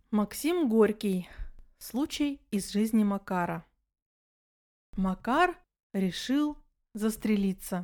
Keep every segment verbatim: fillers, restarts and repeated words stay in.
Максим Горький. Случай из жизни Макара. Макар решил застрелиться.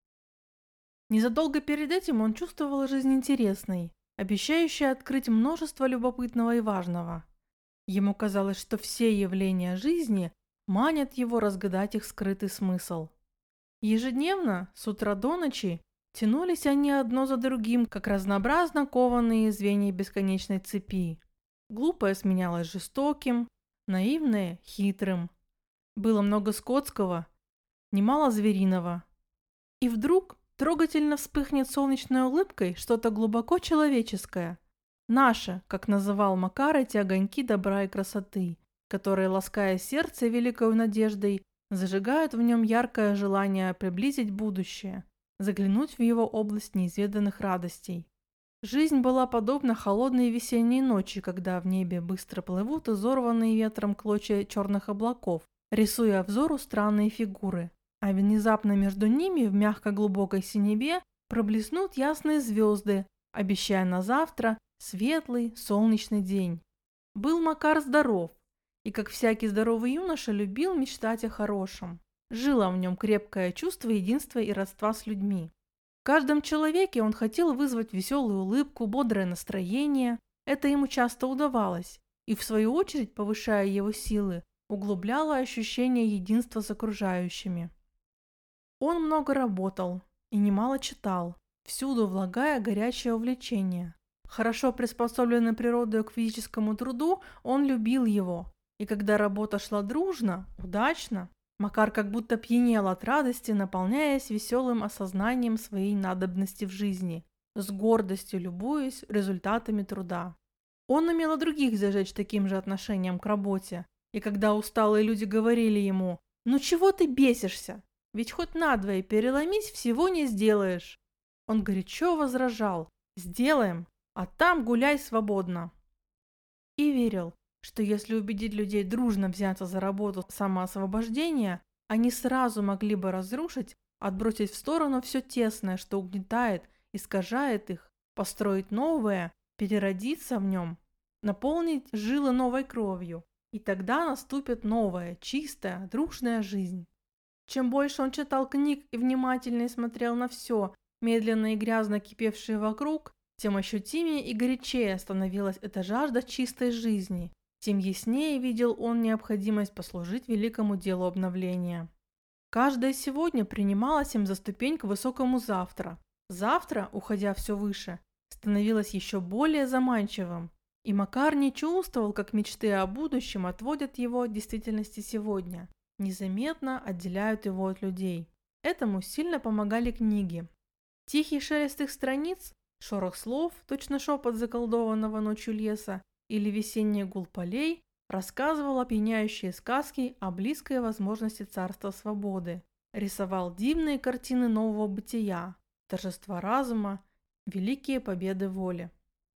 Незадолго перед этим он чувствовал жизнь интересной, обещающей открыть множество любопытного и важного. Ему казалось, что все явления жизни манят его разгадать их скрытый смысл. Ежедневно, с утра до ночи, тянулись они одно за другим, как разнообразно кованные звенья бесконечной цепи. Глупое сменялось жестоким, наивное – хитрым. Было много скотского, немало звериного. И вдруг трогательно вспыхнет солнечной улыбкой что-то глубоко человеческое. Наше, как называл Макар эти огоньки добра и красоты, которые, лаская сердце великой надеждой, зажигают в нем яркое желание приблизить будущее, заглянуть в его область неизведанных радостей. Жизнь была подобна холодной весенней ночи, когда в небе быстро плывут изорванные ветром клочья черных облаков, рисуя взору странные фигуры, а внезапно между ними в мягко-глубокой синеве проблеснут ясные звезды, обещая на завтра светлый солнечный день. Был Макар здоров, и, как всякий здоровый юноша, любил мечтать о хорошем. Жило в нем крепкое чувство единства и родства с людьми. В каждом человеке он хотел вызвать веселую улыбку, бодрое настроение. Это ему часто удавалось, и в свою очередь, повышая его силы, углубляло ощущение единства с окружающими. Он много работал и немало читал, всюду влагая горячее увлечение. Хорошо приспособленный природой к физическому труду, он любил его, и когда работа шла дружно, удачно, Макар как будто пьянел от радости, наполняясь веселым осознанием своей надобности в жизни, с гордостью любуясь результатами труда. Он умел и других зажечь таким же отношением к работе, и когда усталые люди говорили ему: «Ну чего ты бесишься? Ведь хоть надвое переломись, всего не сделаешь», он горячо возражал: «Сделаем, а там гуляй свободно». И верил, что если убедить людей дружно взяться за работу самоосвобождения, они сразу могли бы разрушить, отбросить в сторону все тесное, что угнетает, искажает их, построить новое, переродиться в нем, наполнить жилы новой кровью, и тогда наступит новая, чистая, дружная жизнь. Чем больше он читал книг и внимательнее смотрел на все, медленно и грязно кипевшее вокруг, тем ощутимее и горячее становилась эта жажда чистой жизни, тем яснее видел он необходимость послужить великому делу обновления. Каждое сегодня принималось им за ступень к высокому завтра. Завтра, уходя все выше, становилось еще более заманчивым, и Макар не чувствовал, как мечты о будущем отводят его от действительности сегодня, незаметно отделяют его от людей. Этому сильно помогали книги. Тихий шелест их страниц, шорох слов, точно шепот заколдованного ночью леса, или весенний гул полей рассказывал опьяняющие сказки о близкой возможности царства свободы, рисовал дивные картины нового бытия, торжества разума, великие победы воли.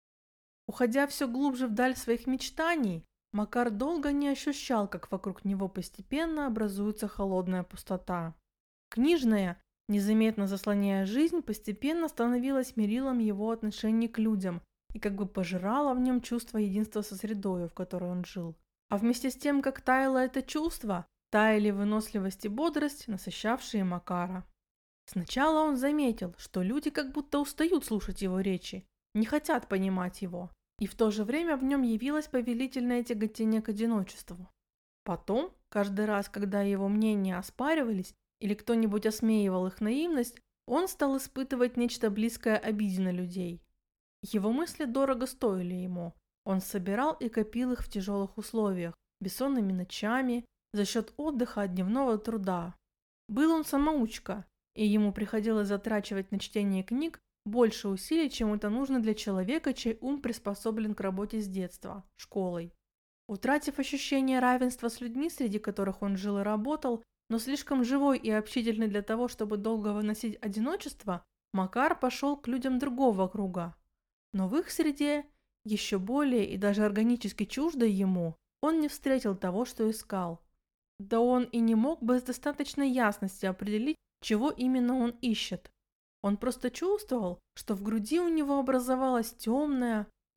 Уходя все глубже вдаль своих мечтаний, Макар долго не ощущал, как вокруг него постепенно образуется холодная пустота. Книжная, незаметно заслоняя жизнь, постепенно становилась мерилом его отношений к людям и как бы пожирала в нем чувство единства со средою, в которой он жил. А вместе с тем, как таяло это чувство, таяли выносливость и бодрость, насыщавшие Макара. Сначала он заметил, что люди как будто устают слушать его речи, не хотят понимать его, и в то же время в нем явилось повелительное тяготение к одиночеству. Потом, каждый раз, когда его мнения оспаривались или кто-нибудь осмеивал их наивность, он стал испытывать нечто близкое обиде на людей. Его мысли дорого стоили ему. Он собирал и копил их в тяжелых условиях, бессонными ночами, за счет отдыха от дневного труда. Был он самоучка, и ему приходилось затрачивать на чтение книг больше усилий, чем это нужно для человека, чей ум приспособлен к работе с детства, школой. Утратив ощущение равенства с людьми, среди которых он жил и работал, но слишком живой и общительный для того, чтобы долго выносить одиночество, Макар пошел к людям другого круга. Но в их среде, еще более и даже органически чуждой ему, он не встретил того, что искал. Да он и не мог бы с достаточной ясностью определить, чего именно он ищет. Он просто чувствовал, что в груди у него образовалась темная,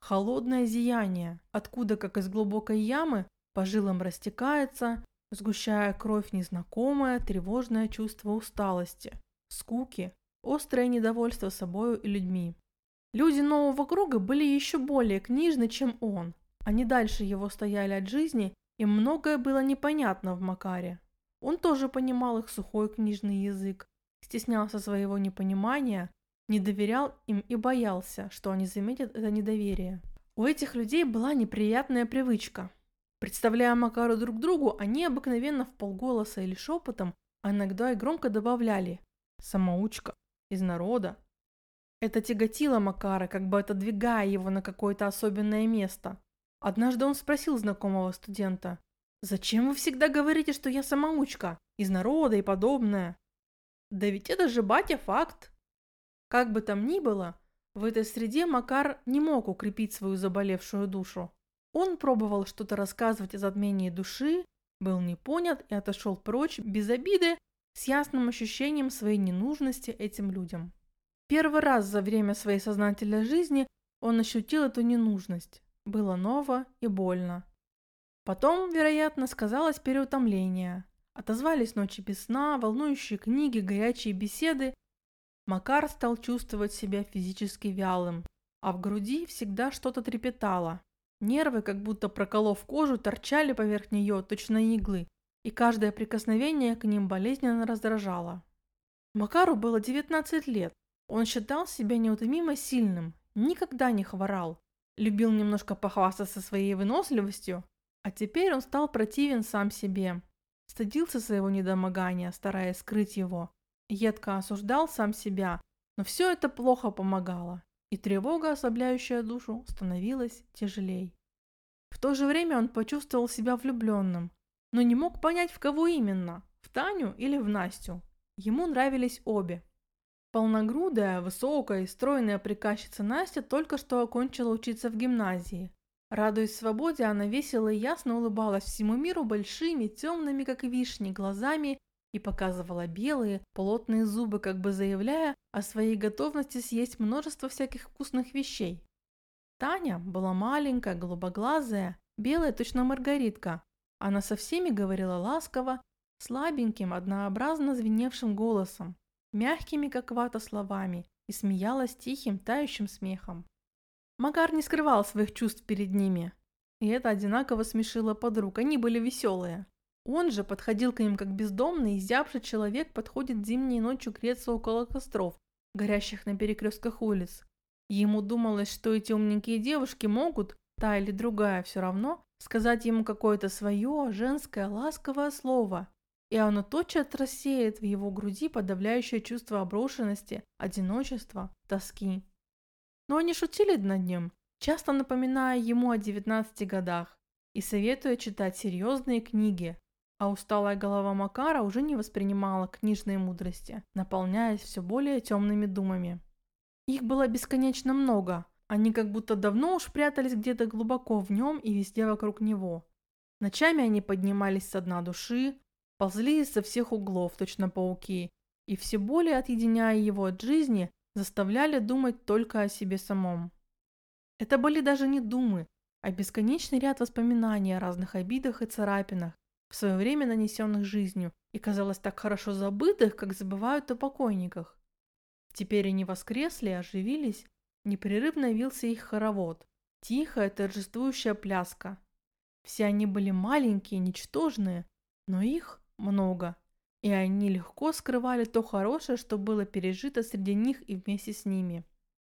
Холодное зияние, откуда, как из глубокой ямы, по жилам растекается, сгущая кровь незнакомое, тревожное чувство усталости, скуки, острое недовольство собою и людьми. Люди нового круга были еще более книжны, чем он. Они дальше его стояли от жизни, и многое было непонятно в Макаре. Он тоже понимал их сухой книжный язык, стеснялся своего непонимания, не доверял им и боялся, что они заметят это недоверие. У этих людей была неприятная привычка. Представляя Макару друг другу, они обыкновенно вполголоса или шепотом, а иногда и громко добавляли «самоучка», «из народа». Это тяготило Макара, как бы отодвигая его на какое-то особенное место. Однажды он спросил знакомого студента: «Зачем вы всегда говорите, что я самоучка, из народа и подобное?» «Да ведь это же, батя, факт!» Как бы там ни было, в этой среде Макар не мог укрепить свою заболевшую душу. Он пробовал что-то рассказывать о затмении души, был не понят и отошел прочь без обиды, с ясным ощущением своей ненужности этим людям. Первый раз за время своей сознательной жизни он ощутил эту ненужность. Было ново и больно. Потом, вероятно, сказалось переутомление. Отозвались ночи без сна, волнующие книги, горячие беседы. Макар стал чувствовать себя физически вялым, а в груди всегда что-то трепетало. Нервы, как будто проколов кожу, торчали поверх нее, точно иглы, и каждое прикосновение к ним болезненно раздражало. Макару было девятнадцать лет. Он считал себя неутомимо сильным, никогда не хворал, любил немножко похвастаться своей выносливостью, а теперь он стал противен сам себе, стыдился своего недомогания, стараясь скрыть его, едко осуждал сам себя, но все это плохо помогало, и тревога, ослабляющая душу, становилась тяжелей. В то же время он почувствовал себя влюбленным, но не мог понять, в кого именно, в Таню или в Настю. Ему нравились обе. Полногрудая, высокая и стройная приказчица Настя только что окончила учиться в гимназии. Радуясь свободе, она весело и ясно улыбалась всему миру большими, темными, как вишни, глазами и показывала белые, плотные зубы, как бы заявляя о своей готовности съесть множество всяких вкусных вещей. Таня была маленькая, голубоглазая, белая, точно маргаритка. Она со всеми говорила ласково, слабеньким, однообразно звеневшим голосом, мягкими, как вата, словами, и смеялась тихим, тающим смехом. Макар не скрывал своих чувств перед ними, и это одинаково смешило подруг, они были веселые. Он же подходил к ним, как бездомный, изябший человек подходит зимней ночью греться около костров, горящих на перекрестках улиц. Ему думалось, что эти умненькие девушки могут, та или другая все равно, сказать ему какое-то свое, женское, ласковое слово, и оно тотчас рассеет в его груди подавляющее чувство оброшенности, одиночества, тоски. Но они шутили над ним, часто напоминая ему о девятнадцати годах и советуя читать серьезные книги, а усталая голова Макара уже не воспринимала книжные мудрости, наполняясь все более темными думами. Их было бесконечно много, они как будто давно уж прятались где-то глубоко в нем и везде вокруг него. Ночами они поднимались со дна души, ползли изо всех углов, точно пауки, и все более отъединяя его от жизни, заставляли думать только о себе самом. Это были даже не думы, а бесконечный ряд воспоминаний о разных обидах и царапинах, в свое время нанесенных жизнью, и казалось так хорошо забытых, как забывают о покойниках. Теперь они воскресли, оживились, непрерывно вился их хоровод, тихая торжествующая пляска. Все они были маленькие, ничтожные, но их много, и они легко скрывали то хорошее, что было пережито среди них и вместе с ними.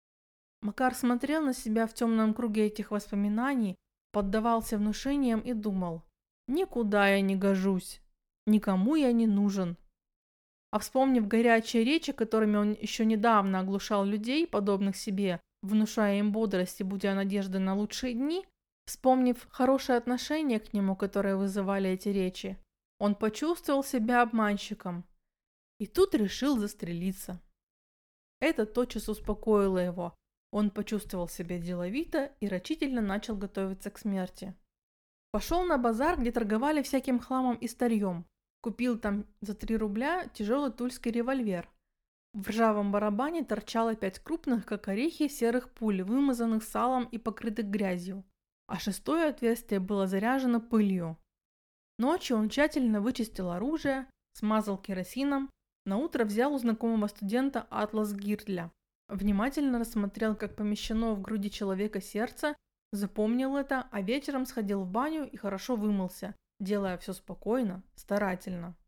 Макар смотрел на себя в темном круге этих воспоминаний, поддавался внушениям и думал: «Никуда я не гожусь, никому я не нужен». А вспомнив горячие речи, которыми он еще недавно оглушал людей, подобных себе, внушая им бодрость и будя надежды на лучшие дни, вспомнив хорошее отношение к нему, которое вызывали эти речи, он почувствовал себя обманщиком и тут решил застрелиться. Это тотчас успокоило его. Он почувствовал себя деловито и рачительно начал готовиться к смерти. Пошел на базар, где торговали всяким хламом и старьем. Купил там за три рубля тяжелый тульский револьвер. В ржавом барабане торчало пять крупных, как орехи, серых пуль, вымазанных салом и покрытых грязью, а шестое отверстие было заряжено пылью. Ночью он тщательно вычистил оружие, смазал керосином, наутро взял у знакомого студента атлас Гиртля, внимательно рассмотрел, как помещено в груди человека сердце, запомнил это, а вечером сходил в баню и хорошо вымылся, делая все спокойно, старательно.